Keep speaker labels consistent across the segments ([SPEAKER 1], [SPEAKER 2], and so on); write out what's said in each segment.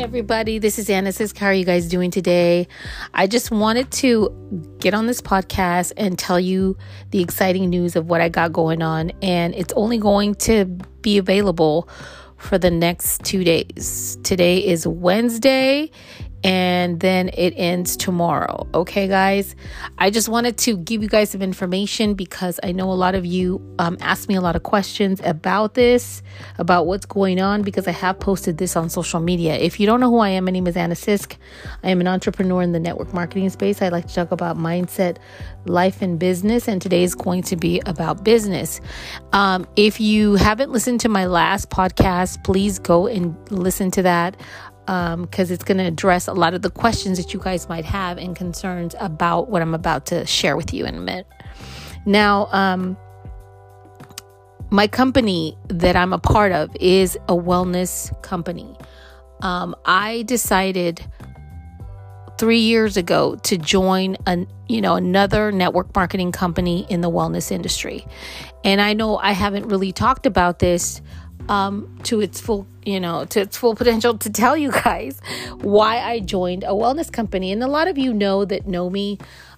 [SPEAKER 1] everybody. This is Anna Sisk. How are you guys doing today? I just wanted to get on this podcast and tell you the exciting news of what I got going on. And it's only going to be available for the next 2 days. Today is Wednesday, and then it ends tomorrow. Okay, guys? I just wanted to give you guys some information because I know a lot of you asked me a lot of questions about this, about what's going on, because I have posted this on social media. If you don't know who I am, my name is Anna Sisk. I am an entrepreneur in the network marketing space. I like to talk about mindset, life, and business, and today is going to be about business. If you haven't listened to my last podcast, please go and listen to that. Because it's going to address a lot of the questions that you guys might have and concerns about what I'm about to share with you in a minute. Now, my company that I'm a part of is a wellness company. I decided 3 years ago to join another network marketing company in the wellness industry. And I know I haven't really talked about this to its full potential to tell you guys why I joined a wellness company. And a lot of you know me.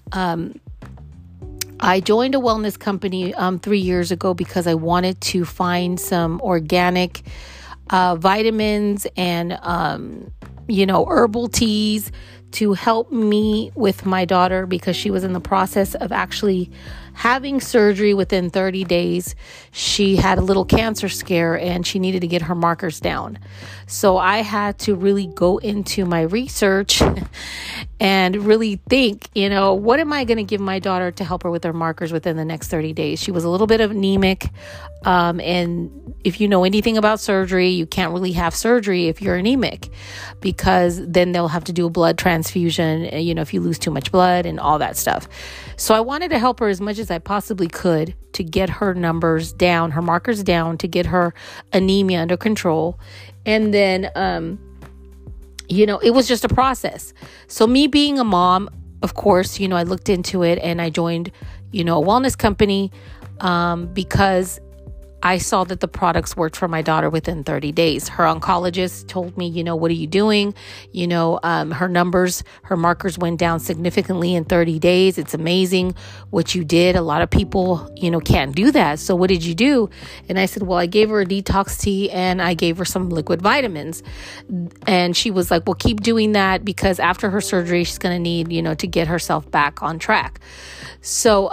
[SPEAKER 1] I joined a wellness company 3 years ago because I wanted to find some organic vitamins and herbal teas to help me with my daughter, because she was in the process of actually having surgery. Within 30 days. She had a little cancer scare and she needed to get her markers down. So I had to really go into my research and really think, what am I going to give my daughter to help her with her markers within the next 30 days? She was a little bit anemic. And if you know anything about surgery, you can't really have surgery if you're anemic, because then they'll have to do a blood transfusion, if you lose too much blood and all that stuff. So I wanted to help her as much as I possibly could to get her numbers down, her markers down, to get her anemia under control. And then, it was just a process. So me being a mom, of course, I looked into it and I joined, a wellness company because I saw that the products worked for my daughter within 30 days. Her oncologist told me, what are you doing? Her numbers, her markers went down significantly in 30 days. It's amazing what you did. A lot of people, can't do that. So what did you do? And I said, well, I gave her a detox tea and I gave her some liquid vitamins. And she was like, well, keep doing that, because after her surgery, she's going to need, to get herself back on track. So,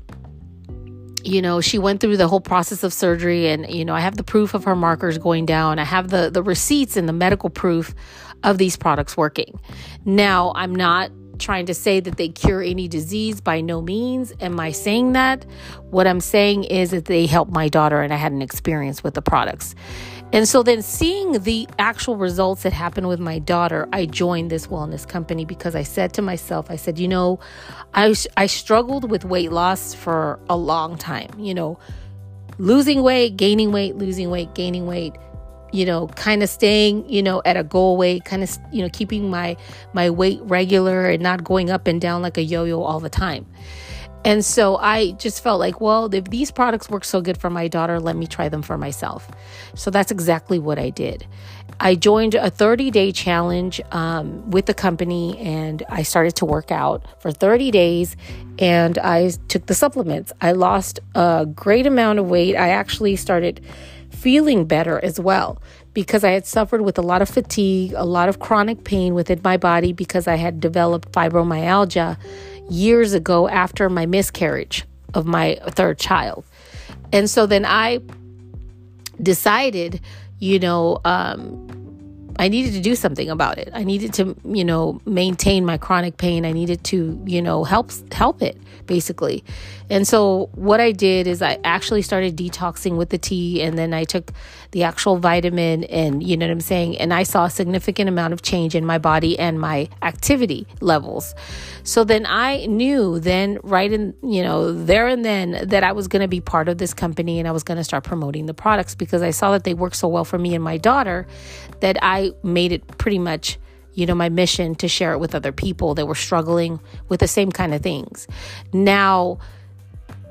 [SPEAKER 1] she went through the whole process of surgery, and, I have the proof of her markers going down. I have the receipts and the medical proof of these products working. Now, I'm not trying to say that they cure any disease. By no means am I saying that. What I'm saying is that they helped my daughter, and I had an experience with the products. And so then, seeing the actual results that happened with my daughter, I joined this wellness company because I said to myself, I said, I struggled with weight loss for a long time, losing weight, gaining weight, losing weight, gaining weight, kind of staying, at a goal weight, kind of, keeping my weight regular and not going up and down like a yo-yo all the time. And so I just felt like, well, if these products work so good for my daughter, let me try them for myself. So that's exactly what I did. I joined a 30-day challenge with the company, and I started to work out for 30 days, and I took the supplements. I lost a great amount of weight. I actually started feeling better as well, because I had suffered with a lot of fatigue, a lot of chronic pain within my body, because I had developed fibromyalgia years ago after my miscarriage of my third child. And so then I decided, I needed to do something about it. I needed to, maintain my chronic pain. I needed to, help it, basically. And so what I did is I actually started detoxing with the tea, and then I took the actual vitamin, and you know what I'm saying? And I saw a significant amount of change in my body and my activity levels. So then I knew then, right in, there and then, that I was going to be part of this company, and I was going to start promoting the products, because I saw that they worked so well for me and my daughter that I made it pretty much, my mission to share it with other people that were struggling with the same kind of things. Now,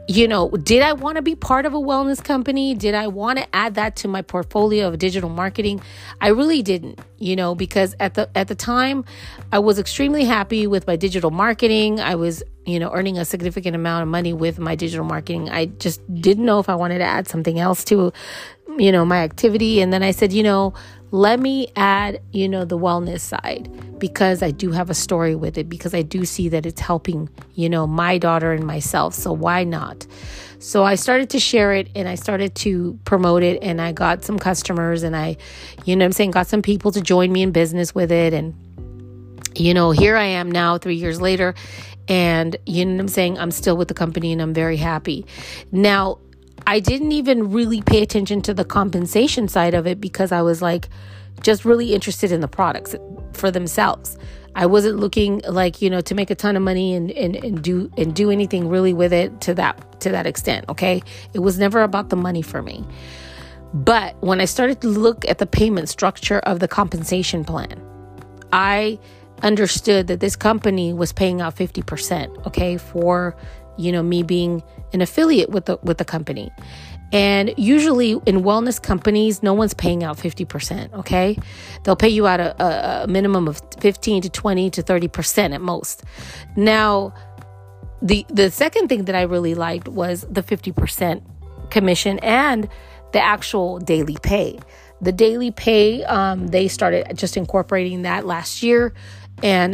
[SPEAKER 1] did I want to be part of a wellness company? Did I want to add that to my portfolio of digital marketing? I really didn't, because at the time I was extremely happy with my digital marketing. I was, earning a significant amount of money with my digital marketing. I just didn't know if I wanted to add something else to, my activity. And then I said, let me add, the wellness side, because I do have a story with it, because I do see that it's helping, my daughter and myself. So why not? So I started to share it and I started to promote it, and I got some customers, and I, got some people to join me in business with it. And, here I am now 3 years later, and I'm still with the company and I'm very happy. Now, I didn't even really pay attention to the compensation side of it, because I was just really interested in the products for themselves. I wasn't looking to make a ton of money and do anything really with it to that extent. Okay. It was never about the money for me. But when I started to look at the payment structure of the compensation plan, I understood that this company was paying out 50%. Okay. For me being an affiliate with the company. And usually in wellness companies, no one's paying out 50%. Okay. They'll pay you out a minimum of 15 to 20 to 30% at most. Now, the second thing that I really liked was the 50% commission and the actual daily pay. The daily pay, they started just incorporating that last year. And,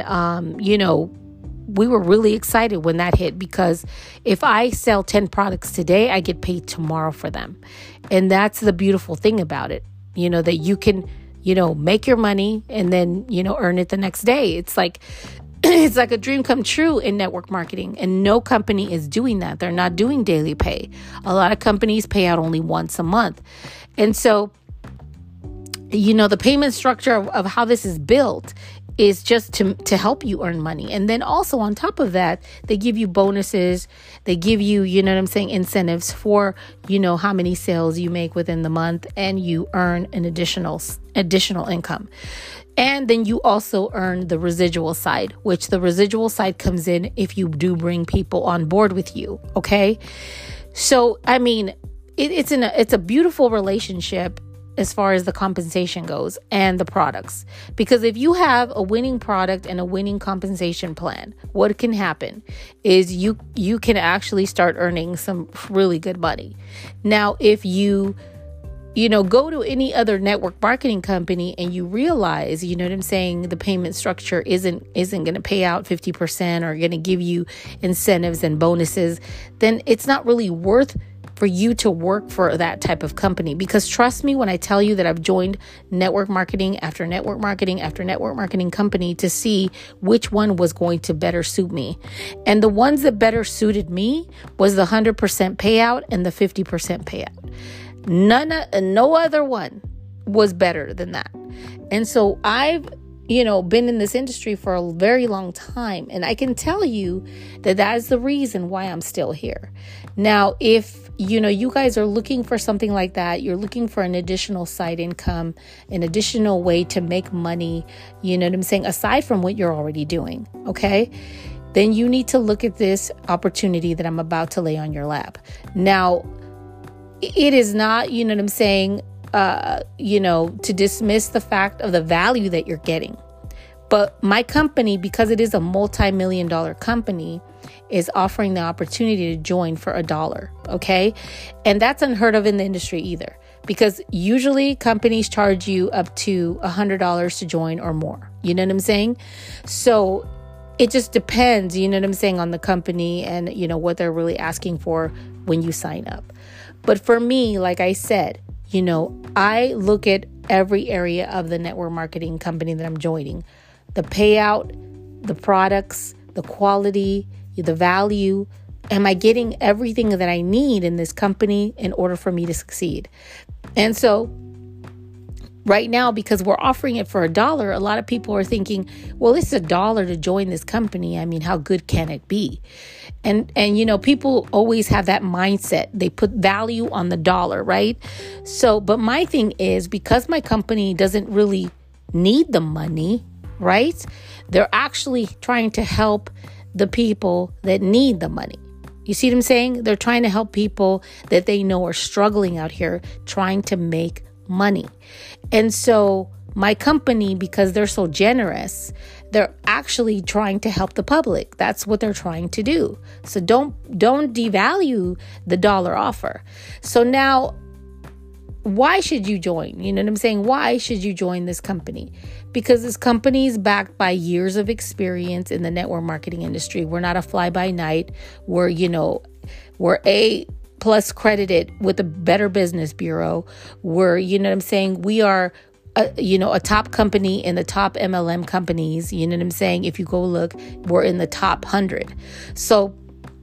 [SPEAKER 1] we were really excited when that hit, because if I sell 10 products today, I get paid tomorrow for them. And that's the beautiful thing about it, that you can, make your money and then, earn it the next day. It's like a dream come true in network marketing, and no company is doing that. They're not doing daily pay. A lot of companies pay out only once a month. And so, the payment structure of how this is built is just to help you earn money. And then also on top of that, they give you bonuses. They give you, incentives for, how many sales you make within the month, and you earn an additional income. And then you also earn the residual side, which the residual side comes in if you do bring people on board with you. Okay. So, it's a beautiful relationship as far as the compensation goes and the products. Because if you have a winning product and a winning compensation plan, what can happen is you can actually start earning some really good money. Now, if you go to any other network marketing company and you realize, the payment structure isn't going to pay out 50% or going to give you incentives and bonuses, then it's not really worth for you to work for that type of company. Because trust me when I tell you that I've joined network marketing after network marketing after network marketing company to see which one was going to better suit me. And the ones that better suited me was the 100% payout and the 50% payout. No other one was better than that. And so I've been in this industry for a very long time. And I can tell you that is the reason why I'm still here. Now, if, you guys are looking for something like that, you're looking for an additional side income, an additional way to make money, aside from what you're already doing. Okay. Then you need to look at this opportunity that I'm about to lay on your lap. Now, it is not, to dismiss the fact of the value that you're getting. But my company, because it is a multi-million-dollar company, is offering the opportunity to join for $1. Okay. And that's unheard of in the industry either, because usually companies charge you up to $100 to join or more. You know what I'm saying? So it just depends, on the company and, what they're really asking for when you sign up. But for me, like I said, I look at every area of the network marketing company that I'm joining. The payout, the products, the quality, the value. Am I getting everything that I need in this company in order for me to succeed? And so right now, because we're offering it for $1, a lot of people are thinking, well, it's $1 to join this company. I mean, how good can it be? And people always have that mindset. They put value on the dollar, right? So, but my thing is, because my company doesn't really need the money, right? They're actually trying to help the people that need the money. You see what I'm saying? They're trying to help people that they know are struggling out here, trying to make money. And so my company, because they're so generous, they're actually trying to help the public. That's what they're trying to do. So don't devalue the dollar offer. So now, why should you join? You know what I'm saying? Why should you join this company? Because this company is backed by years of experience in the network marketing industry. We're not a fly-by-night. We're A+ credited with the Better Business Bureau. We're, you know what I'm saying? We are a top company in the top MLM companies. You know what I'm saying? If you go look, we're in the top 100. So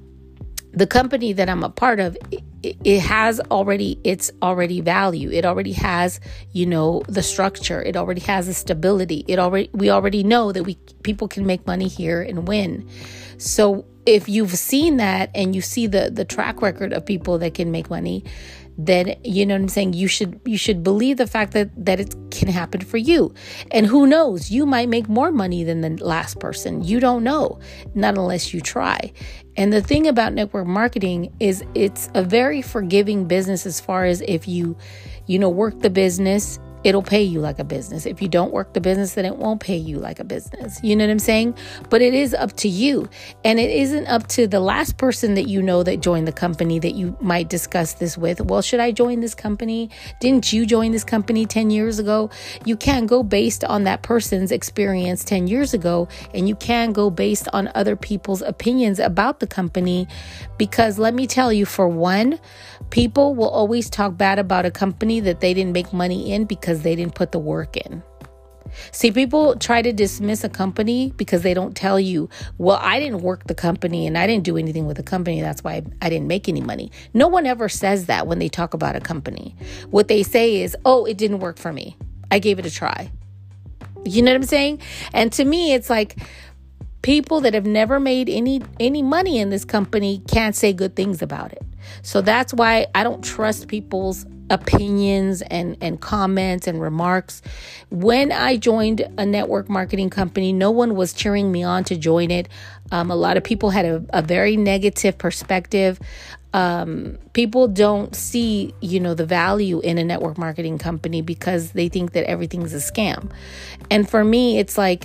[SPEAKER 1] the company that I'm a part of, it's already value. It already has, the structure. It already has the stability. We already know that people can make money here and win. So if you've seen that and you see the track record of people that can make money, then you know what I'm saying, you should believe the fact that it can happen for you. And who knows, you might make more money than the last person. You don't know, not unless you try. And the thing about network marketing is it's a very forgiving business as far as if you work the business, it'll pay you like a business. If you don't work the business, then it won't pay you like a business. You know what I'm saying? But it is up to you. And it isn't up to the last person that that joined the company that you might discuss this with. Well, should I join this company? Didn't you join this company 10 years ago? You can't go based on that person's experience 10 years ago. And you can't go based on other people's opinions about the company. Because let me tell you, for one, people will always talk bad about a company that they didn't make money in because they didn't put the work in. See, people try to dismiss a company because they don't tell you, well, I didn't work the company and I didn't do anything with the company. That's why I didn't make any money. No one ever says that when they talk about a company. What they say is, oh, it didn't work for me. I gave it a try. You know what I'm saying? And to me, it's like people that have never made any money in this company can't say good things about it. So that's why I don't trust people's opinions and comments and remarks. When I joined a network marketing company, no one was cheering me on to join it. A lot of people had a very negative perspective. People don't see, the value in a network marketing company because they think that everything's a scam. And for me, it's like,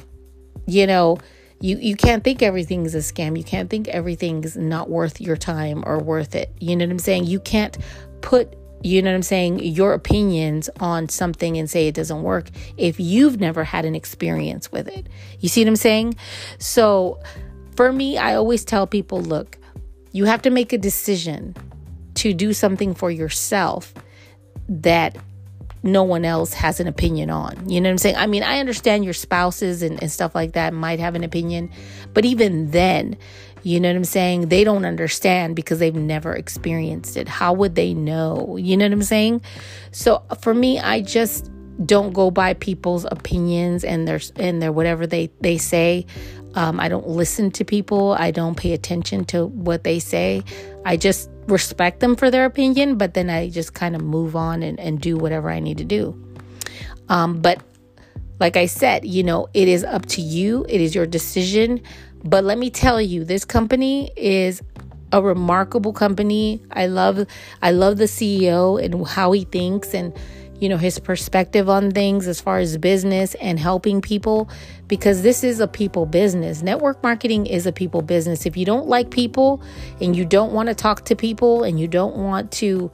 [SPEAKER 1] you can't think everything's a scam. You can't think everything's not worth your time or worth it. You know what I'm saying? You can't put, your opinions on something and say it doesn't work if you've never had an experience with it. You see what I'm saying? So for me, I always tell people, look, you have to make a decision to do something for yourself that no one else has an opinion on. You know what I'm saying? I mean, I understand your spouses and stuff like that might have an opinion, but even then, you know what I'm saying? They don't understand because they've never experienced it. How would they know? You know what I'm saying? So for me, I just don't go by people's opinions and their whatever they say. I don't listen to people. I don't pay attention to what they say. I just respect them for their opinion, but then I just kind of move on and do whatever I need to do. But like I said, it is up to you. It is your decision. But let me tell you, this company is a remarkable company. I love the CEO and how he thinks and, his perspective on things as far as business and helping people, because this is a people business. Network marketing is a people business. If you don't like people and you don't want to talk to people and you don't want to,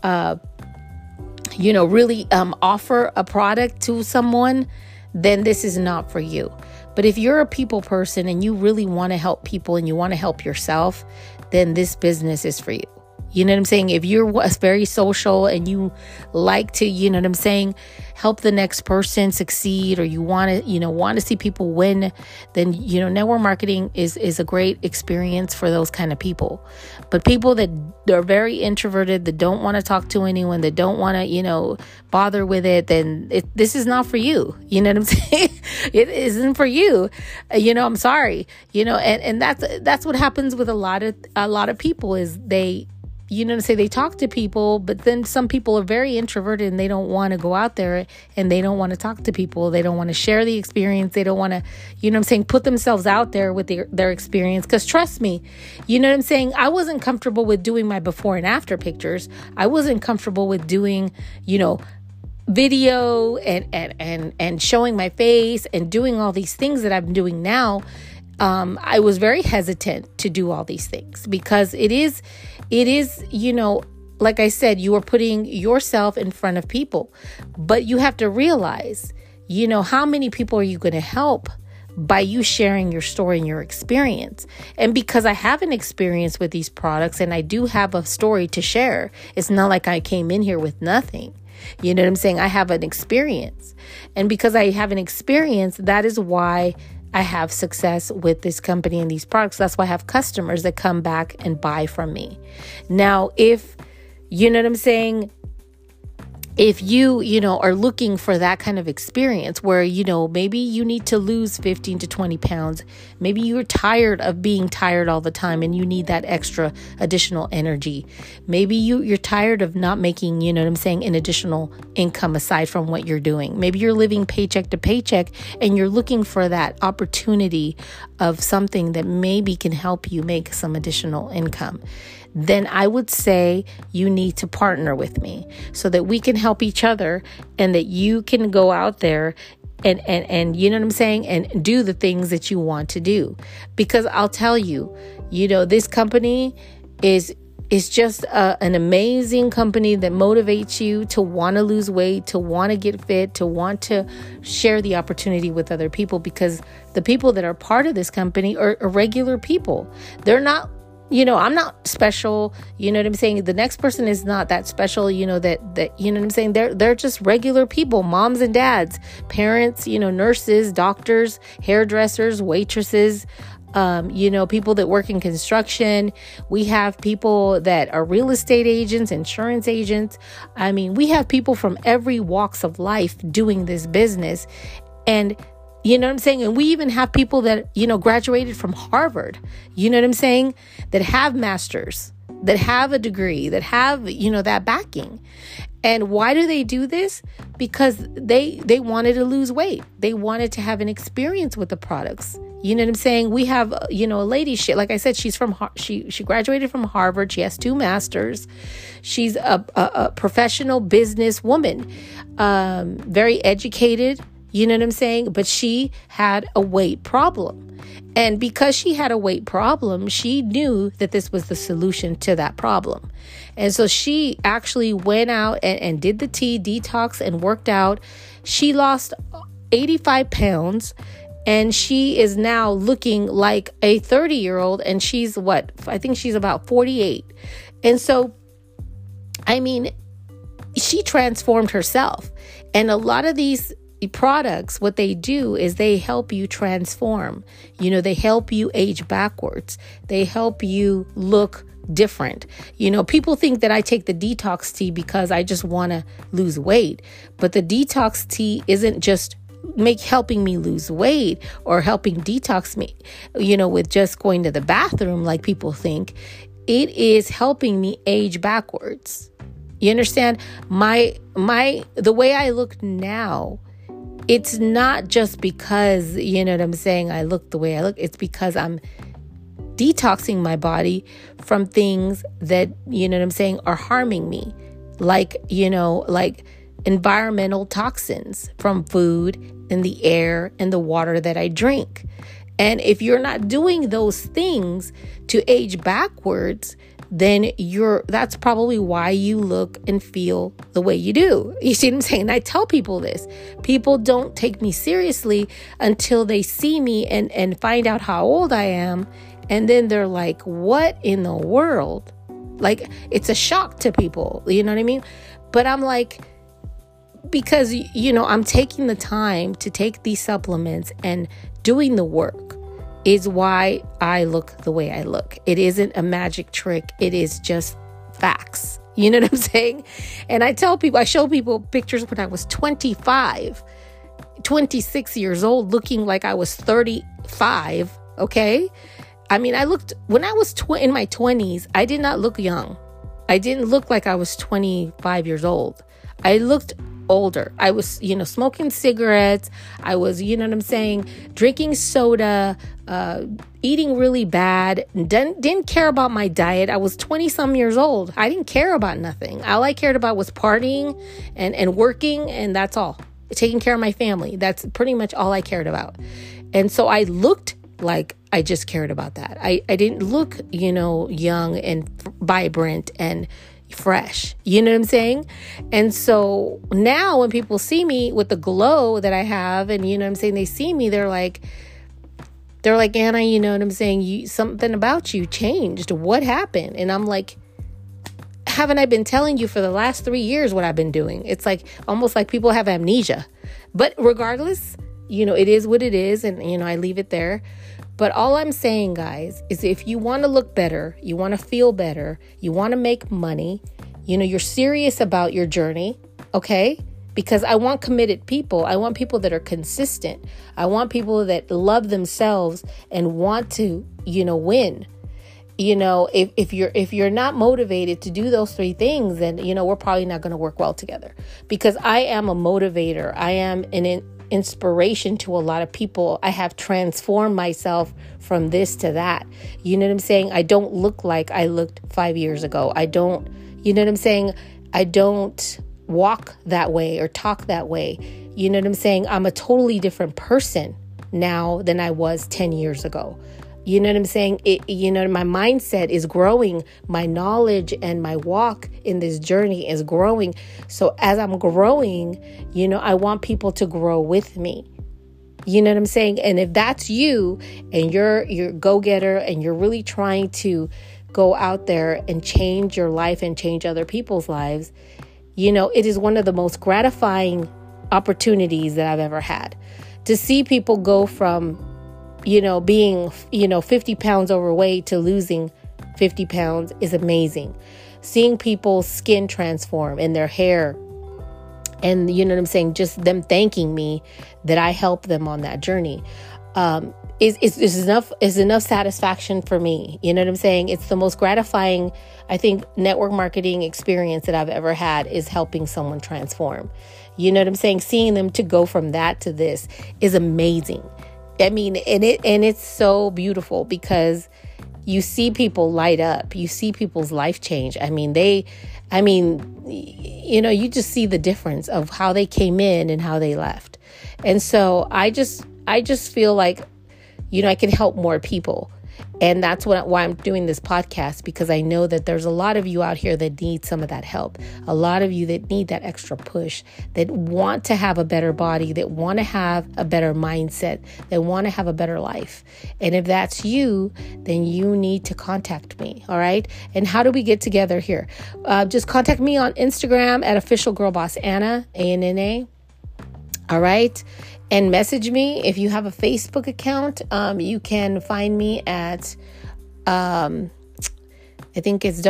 [SPEAKER 1] really offer a product to someone, then this is not for you. But if you're a people person and you really want to help people and you want to help yourself, then this business is for you. You know what I'm saying? If you're very social and you like to, help the next person succeed, or you want to see people win, then, network marketing is a great experience for those kind of people. But people that are very introverted, that don't want to talk to anyone, that don't want to, bother with it, then this is not for you. You know what I'm saying? It isn't for you. I'm sorry. And that's what happens with a lot of people is they they talk to people, but then some people are very introverted and they don't want to go out there and they don't want to talk to people. They don't want to share the experience. They don't want to, put themselves out there with their experience. Because trust me, I wasn't comfortable with doing my before and after pictures. I wasn't comfortable with doing, video and showing my face and doing all these things that I'm doing now. I was very hesitant to do all these things because it is, like I said, you are putting yourself in front of people, but you have to realize, how many people are you going to help by you sharing your story and your experience? And because I have an experience with these products and I do have a story to share, it's not like I came in here with nothing. You know what I'm saying? I have an experience. And because I have an experience, that is why I have success with this company and these products. That's why I have customers that come back and buy from me. Now, if if you are looking for that kind of experience where, maybe you need to lose 15 to 20 pounds, maybe you're tired of being tired all the time and you need that extra additional energy. Maybe you're tired of not making, an additional income aside from what you're doing. Maybe you're living paycheck to paycheck and you're looking for that opportunity of something that maybe can help you make some additional income. Then I would say you need to partner with me so that we can help each other and that you can go out there and and do the things that you want to do. Because I'll tell you, this company is just an amazing company that motivates you to want to lose weight, to want to get fit, to want to share the opportunity with other people, because the people that are part of this company are regular people. They're not, I'm not special. The next person is not that special, They're just regular people, moms and dads, parents, nurses, doctors, hairdressers, waitresses, people that work in construction. We have people that are real estate agents, insurance agents. We have people from every walks of life doing this business. And and we even have people that, graduated from Harvard, that have masters, that have a degree, that have, that backing. And why do they do this? Because they wanted to lose weight. They wanted to have an experience with the products. We have, a lady, like I said, she graduated from Harvard. She has 2 masters. She's a professional business woman, very educated. But she had a weight problem. And because she had a weight problem, she knew that this was the solution to that problem. And so she actually went out and did the tea detox and worked out. She lost 85 pounds and she is now looking like a 30-year-old. And she's I think she's about 48. And so, she transformed herself. And a lot of these products, what they do is they help you transform. They help you age backwards. They help you look different. People think that I take the detox tea because I just want to lose weight. But the detox tea isn't just helping me lose weight or helping detox me, with just going to the bathroom like people think. It is helping me age backwards. You understand? The way I look now, it's not just because, I look the way I look. It's because I'm detoxing my body from things that, are harming me. Like environmental toxins from food and the air and the water that I drink. And if you're not doing those things to age backwards, then that's probably why you look and feel the way you do. You see what I'm saying? I tell people this. People don't take me seriously until they see me and find out how old I am. And then they're like, what in the world? Like, it's a shock to people. You know what I mean? But I'm like, because, I'm taking the time to take these supplements and doing the work is why I look the way I look. It isn't a magic trick. It is just facts. You know what I'm saying? And I show people pictures when I was 25, 26 years old, looking like I was 35. Okay. When I was in my 20s, I did not look young. I didn't look like I was 25 years old. I looked older. I was, smoking cigarettes. I was, drinking soda, eating really bad. Didn't care about my diet. I was 20 some years old. I didn't care about nothing. All I cared about was partying and working, and that's all. Taking care of my family. That's pretty much all I cared about. And so I looked like I just cared about that. I didn't look, young and vibrant and fresh. You know what I'm saying? And so now when people see me with the glow that I have, and they see me, they're like, Anna, you know what I'm saying? Something about you changed. What happened? And I'm like, haven't I been telling you for the last 3 years what I've been doing? It's like almost like people have amnesia. But regardless, it is what it is. And, I leave it there. But all I'm saying, guys, is if you want to look better, you want to feel better, you want to make money, you're serious about your journey, okay? Because I want committed people. I want people that are consistent. I want people that love themselves and want to, win. If you're not motivated to do those 3 things, then, we're probably not going to work well together. Because I am a motivator. I am an inspiration to a lot of people. I have transformed myself from this to that. You know what I'm saying? I don't look like I looked 5 years ago. I don't, I don't walk that way or talk that way. You know what I'm saying? I'm a totally different person now than I was 10 years ago. You know what I'm saying? My mindset is growing. My knowledge and my walk in this journey is growing. So as I'm growing, I want people to grow with me. You know what I'm saying? And if that's you and you're a go-getter and you're really trying to go out there and change your life and change other people's lives, it is one of the most gratifying opportunities that I've ever had to see people go from being, 50 pounds overweight to losing 50 pounds is amazing. Seeing people's skin transform and their hair and, just them thanking me that I helped them on that journey is enough satisfaction for me. You know what I'm saying? It's the most gratifying, I think, network marketing experience that I've ever had is helping someone transform. You know what I'm saying? Seeing them to go from that to this is amazing. I mean, and it's so beautiful because you see people light up. You see people's life change. You just see the difference of how they came in and how they left. And so I just feel like, I can help more people. And that's why I'm doing this podcast, because I know that there's a lot of you out here that need some of that help. A lot of you that need that extra push, that want to have a better body, that want to have a better mindset, that want to have a better life. And if that's you, then you need to contact me. All right. And how do we get together here? Just contact me on Instagram at officialgirlbossanna, ANNA. All right. And message me. If you have a Facebook account, you can find me at, I think it's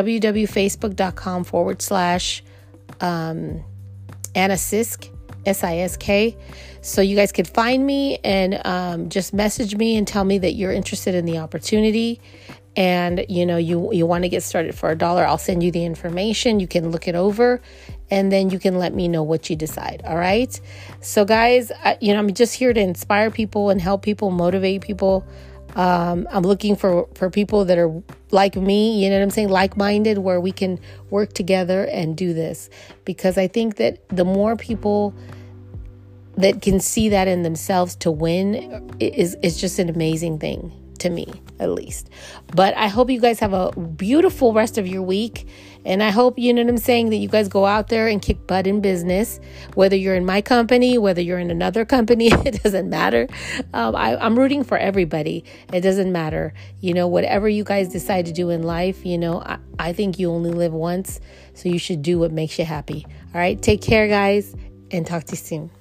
[SPEAKER 1] www.facebook.com/Anna Sisk, SISK. So you guys could find me and just message me and tell me that you're interested in the opportunity. And, you want to get started for $1. I'll send you the information. You can look it over and then you can let me know what you decide. All right. So guys, I'm just here to inspire people and help people, motivate people. I'm looking for people that are like me, you know what I'm saying? Like-minded, where we can work together and do this, because I think that the more people that can see that in themselves to win is just an amazing thing. To me, at least. But I hope you guys have a beautiful rest of your week. And I hope, you know what I'm saying, that you guys go out there and kick butt in business, whether you're in my company, whether you're in another company, it doesn't matter. I'm rooting for everybody. It doesn't matter. Whatever you guys decide to do in life, I think you only live once. So you should do what makes you happy. All right. Take care, guys, and talk to you soon.